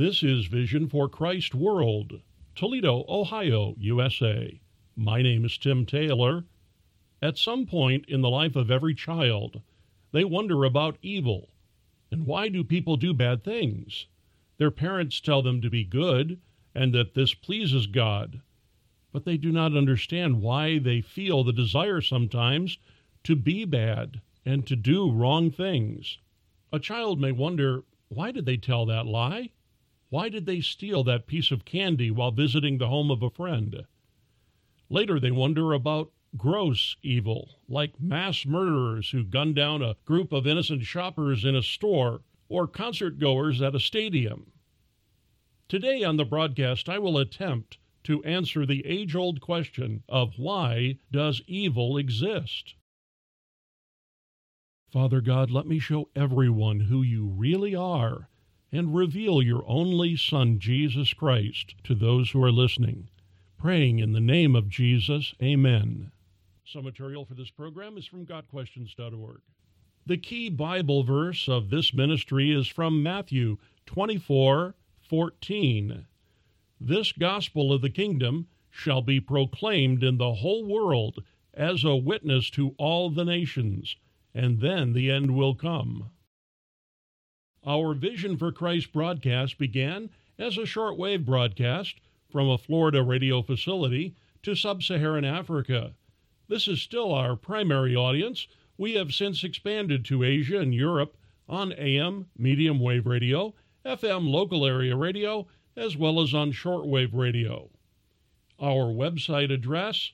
This is Vision for Christ World, Toledo, Ohio, USA. My name is Tim Taylor. At some point in the life of every child, they wonder about evil. And why do people do bad things? Their parents tell them to be good and that this pleases God. But they do not understand why they feel the desire sometimes to be bad and to do wrong things. A child may wonder, why did they tell that lie? Why did they steal that piece of candy while visiting the home of a friend? Later they wonder about gross evil, like mass murderers who gun down a group of innocent shoppers in a store or concert goers at a stadium. Today on the broadcast, I will attempt to answer the age-old question of why does evil exist? Father God, let me show everyone who you really are and reveal your only Son, Jesus Christ, to those who are listening. Praying in the name of Jesus, amen. Some material for this program is from GotQuestions.org. The key Bible verse of this ministry is from Matthew 24:14. This gospel of the kingdom shall be proclaimed in the whole world as a witness to all the nations, and then the end will come. Our Vision for Christ broadcast began as a shortwave broadcast from a Florida radio facility to sub-Saharan Africa. This is still our primary audience. We have since expanded to Asia and Europe on AM, medium wave radio, FM local area radio, as well as on shortwave radio. Our website address,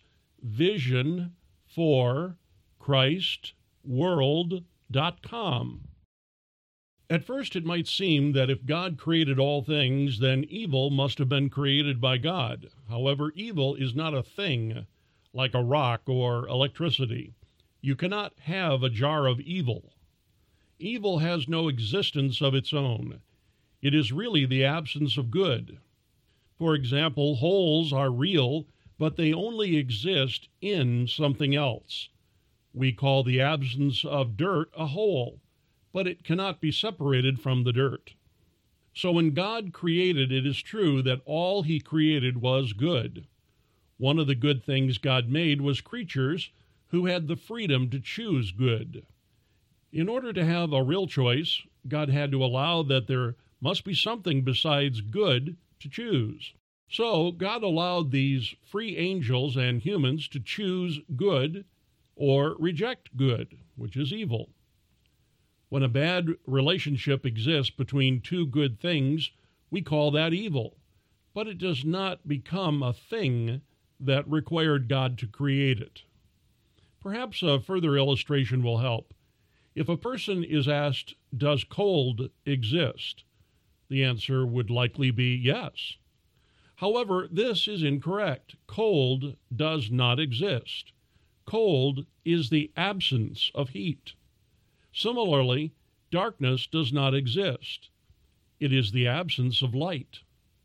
visionforchristworld.com. At first it might seem that if God created all things, then evil must have been created by God. However, evil is not a thing like a rock or electricity. You cannot have a jar of evil. Evil has no existence of its own. It is really the absence of good. For example, holes are real, but they only exist in something else. We call the absence of dirt a hole, but it cannot be separated from the dirt. So when God created, it is true that all he created was good. One of the good things God made was creatures who had the freedom to choose good. In order to have a real choice, God had to allow that there must be something besides good to choose. So God allowed these free angels and humans to choose good or reject good, which is evil. When a bad relationship exists between two good things, we call that evil. But it does not become a thing that required God to create it. Perhaps a further illustration will help. If a person is asked, does cold exist? The answer would likely be yes. However, this is incorrect. Cold does not exist. Cold is the absence of heat. Similarly, darkness does not exist. It is the absence of light.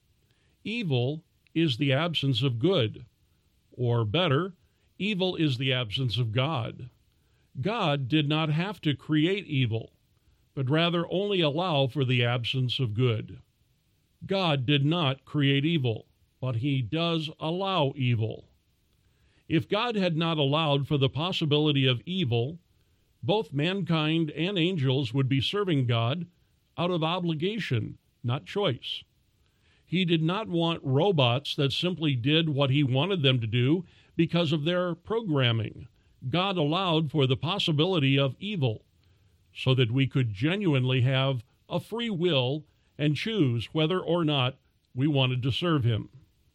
Evil is the absence of good. Or better, evil is the absence of God. God did not have to create evil, but rather only allow for the absence of good. God did not create evil, but he does allow evil. If God had not allowed for the possibility of evil, both mankind and angels would be serving God out of obligation, not choice. He did not want robots that simply did what he wanted them to do because of their programming. God allowed for the possibility of evil so that we could genuinely have a free will and choose whether or not we wanted to serve him.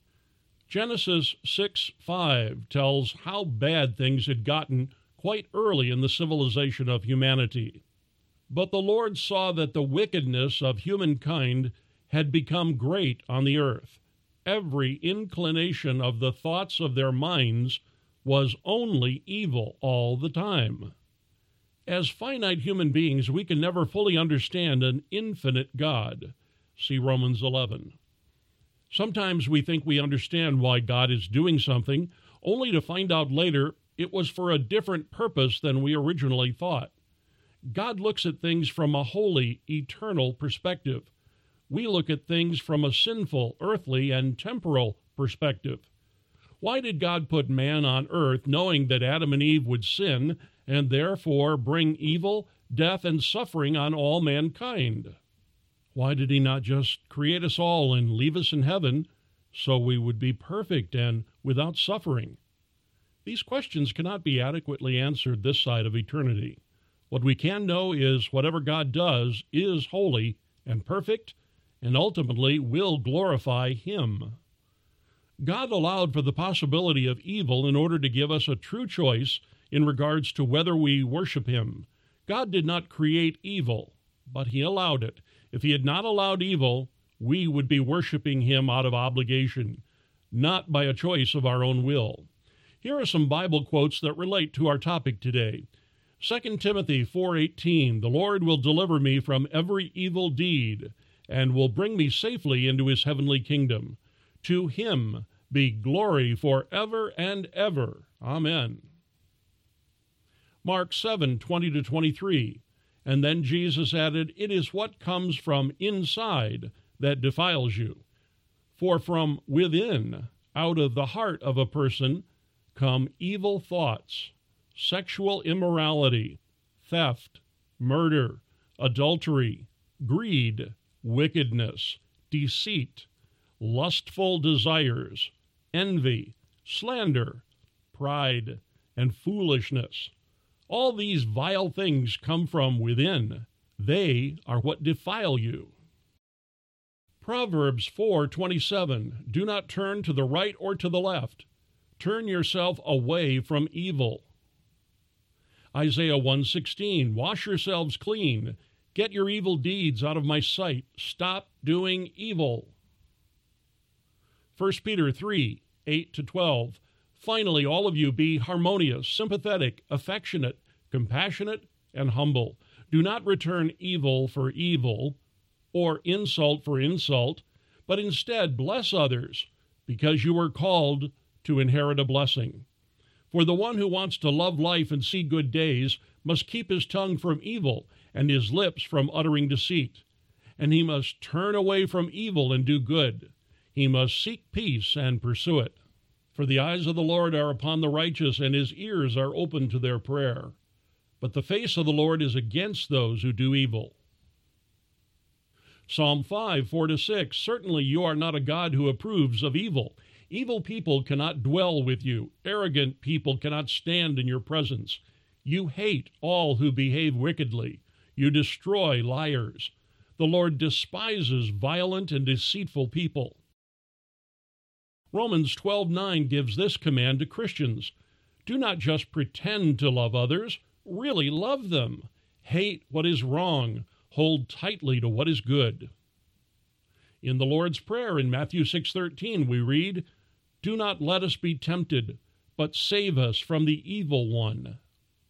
Genesis 6:5 tells how bad things had gotten quite early in the civilization of humanity. But the Lord saw that the wickedness of humankind had become great on the earth. Every inclination of the thoughts of their minds was only evil all the time. As finite human beings, we can never fully understand an infinite God. See Romans 11. Sometimes we think we understand why God is doing something, only to find out later it was for a different purpose than we originally thought. God looks at things from a holy, eternal perspective. we look at things from a sinful, earthly, and temporal perspective. Why did God put man on earth knowing that Adam and Eve would sin and therefore bring evil, death, and suffering on all mankind? Why did he not just create us all and leave us in heaven so we would be perfect and without suffering? These questions cannot be adequately answered this side of eternity. What we can know is whatever God does is holy and perfect and ultimately will glorify Him. God allowed for the possibility of evil in order to give us a true choice in regards to whether we worship Him. God did not create evil, but He allowed it. If He had not allowed evil, we would be worshiping Him out of obligation, not by a choice of our own will. Here are some Bible quotes that relate to our topic today. 2 Timothy 4:18, "The Lord will deliver me from every evil deed, and will bring me safely into His heavenly kingdom. To Him be glory forever and ever. Amen." Mark 7:20-23, "And then Jesus added, 'It is what comes from inside that defiles you. For from within, out of the heart of a person, come evil thoughts, sexual immorality, theft, murder, adultery, greed, wickedness, deceit, lustful desires, envy, slander, pride, and foolishness. All these vile things come from within. They are what defile you.'" Proverbs 4:27, "Do not turn to the right or to the left. Turn yourself away from evil." Isaiah 1:16, "Wash yourselves clean. Get your evil deeds out of my sight. Stop doing evil." 1 Peter 3:8-12, "Finally, all of you be harmonious, sympathetic, affectionate, compassionate, and humble. Do not return evil for evil or insult for insult, but instead bless others, because you were called to inherit a blessing. For the one who wants to love life and see good days must keep his tongue from evil and his lips from uttering deceit. And he must turn away from evil and do good. He must seek peace and pursue it. For the eyes of the Lord are upon the righteous, and His ears are open to their prayer. But the face of the Lord is against those who do evil." Psalm 5:4-6, "Certainly you are not a God who approves of evil. Evil people cannot dwell with you. Arrogant people cannot stand in your presence. You hate all who behave wickedly. You destroy liars. The Lord despises violent and deceitful people." Romans 12:9 gives this command to Christians: "Do not just pretend to love others, really love them. Hate what is wrong. Hold tightly to what is good." In the Lord's Prayer in Matthew 6:13 we read, "Do not let us be tempted, but save us from the evil one."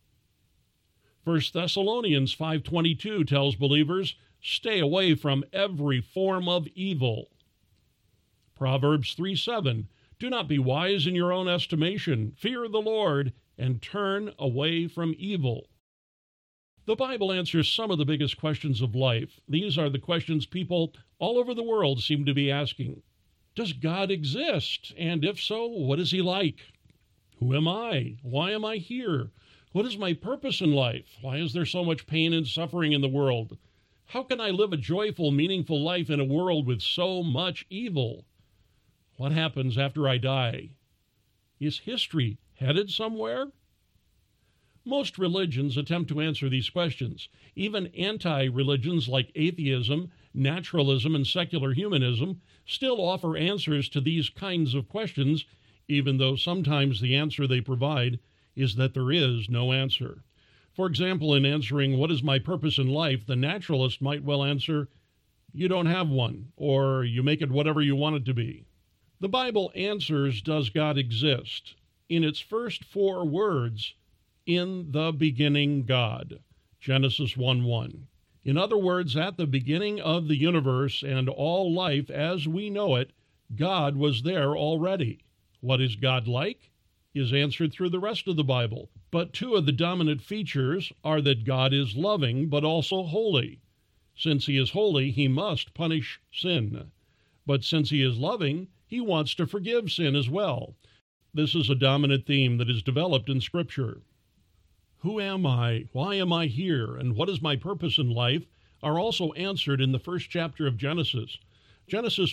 1 Thessalonians 5:22 tells believers, "Stay away from every form of evil." Proverbs 3:7, "Do not be wise in your own estimation. Fear the Lord and turn away from evil." The Bible answers some of the biggest questions of life. These are the questions people all over the world seem to be asking. Does God exist? And if so, what is He like? Who am I? Why am I here? What is my purpose in life? Why is there so much pain and suffering in the world? How can I live a joyful, meaningful life in a world with so much evil? What happens after I die? Is history headed somewhere? Most religions attempt to answer these questions. Even anti-religions like atheism, naturalism, and secular humanism still offer answers to these kinds of questions, even though sometimes the answer they provide is that there is no answer. For example, in answering what is my purpose in life, the naturalist might well answer, you don't have one, or you make it whatever you want it to be. The Bible answers, does God exist? In its first 4 words, in the beginning God, Genesis 1:1. In other words, at the beginning of the universe and all life as we know it, God was there already. What is God like? Is answered through the rest of the Bible. But 2 of the dominant features are that God is loving, but also holy. Since he is holy, he must punish sin. But since he is loving, he wants to forgive sin as well. This is a dominant theme that is developed in Scripture. Who am I? Why am I here? And what is my purpose in life? Are also answered in the first chapter of Genesis. Genesis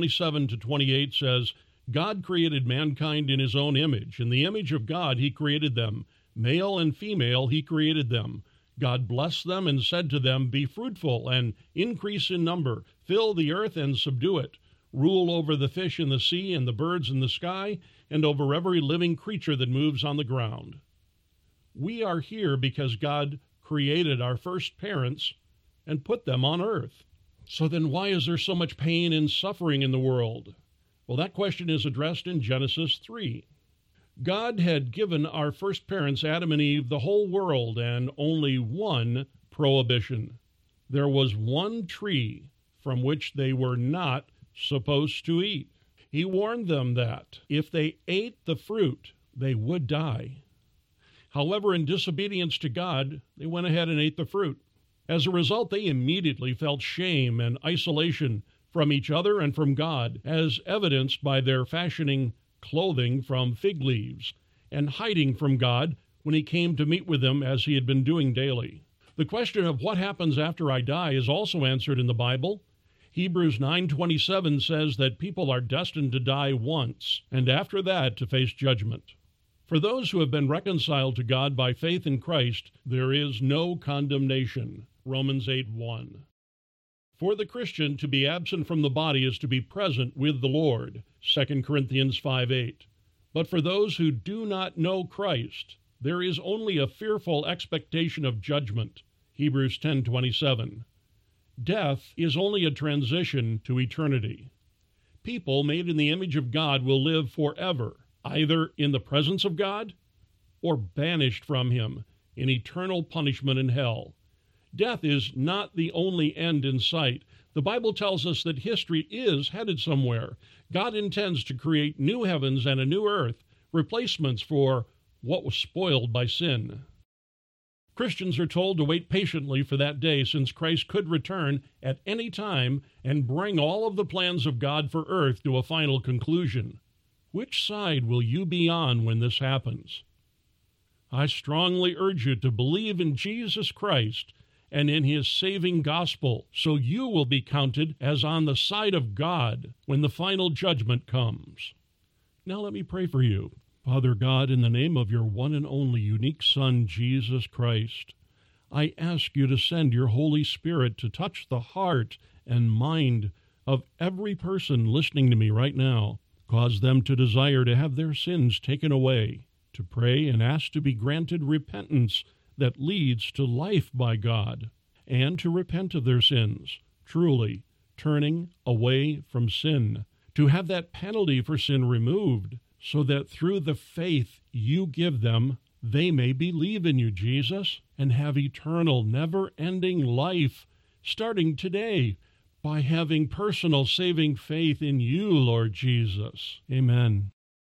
1:27-28 says, God created mankind in his own image. In the image of God he created them. Male and female he created them. God blessed them and said to them, Be fruitful and increase in number. Fill the earth and subdue it. Rule over the fish in the sea and the birds in the sky, and over every living creature that moves on the ground. We are here because God created our first parents and put them on earth. So then why is there so much pain and suffering in the world? Well, that question is addressed in Genesis 3. God had given our first parents, Adam and Eve, the whole world and only one prohibition. There was one tree from which they were not supposed to eat. He warned them that if they ate the fruit, they would die. However, in disobedience to God, they went ahead and ate the fruit. As a result, they immediately felt shame and isolation from each other and from God, as evidenced by their fashioning clothing from fig leaves and hiding from God when he came to meet with them as he had been doing daily. The question of what happens after I die is also answered in the Bible. Hebrews 9:27 says that people are destined to die once, and after that to face judgment. For those who have been reconciled to God by faith in Christ, there is no condemnation. Romans 8:1. For the Christian, to be absent from the body is to be present with the Lord. 2 Corinthians 5:8. But for those who do not know Christ, there is only a fearful expectation of judgment. Hebrews 10:27. Death is only a transition to eternity. People made in the image of God will live forever, either in the presence of God or banished from him in eternal punishment in hell. Death is not the only end in sight. The Bible tells us that history is headed somewhere. God intends to create new heavens and a new earth, replacements for what was spoiled by sin. Christians are told to wait patiently for that day, since Christ could return at any time and bring all of the plans of God for earth to a final conclusion. Which side will you be on when this happens? I strongly urge you to believe in Jesus Christ and in his saving gospel, so you will be counted as on the side of God when the final judgment comes. Now let me pray for you. Father God, in the name of your one and only unique Son, Jesus Christ, I ask you to send your Holy Spirit to touch the heart and mind of every person listening to me right now. Cause them to desire to have their sins taken away, to pray and ask to be granted repentance that leads to life by God, and to repent of their sins, truly turning away from sin, to have that penalty for sin removed, so that through the faith you give them, they may believe in you, Jesus, and have eternal, never-ending life, starting today, by having personal saving faith in you, Lord Jesus. Amen.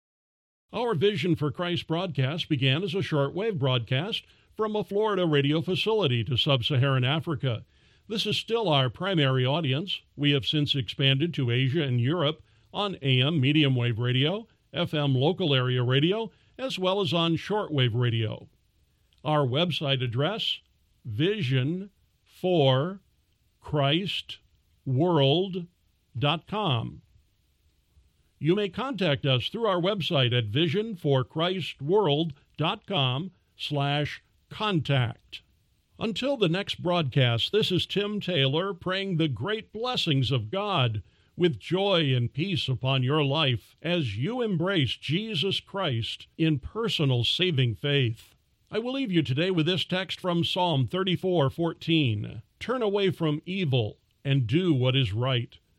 Our Vision for Christ broadcast began as a shortwave broadcast from a Florida radio facility to sub-Saharan Africa. This is still our primary audience. We have since expanded to Asia and Europe on AM medium wave radio, FM local area radio, as well as on shortwave radio. Our website address, visionforchristworld.com. You may contact us through our website at visionforchristworld.com/contact. Until the next broadcast, this is Tim Taylor praying the great blessings of God with joy and peace upon your life as you embrace Jesus Christ in personal saving faith. I will leave you today with this text from Psalm 34:14. Turn away from evil and do what is right.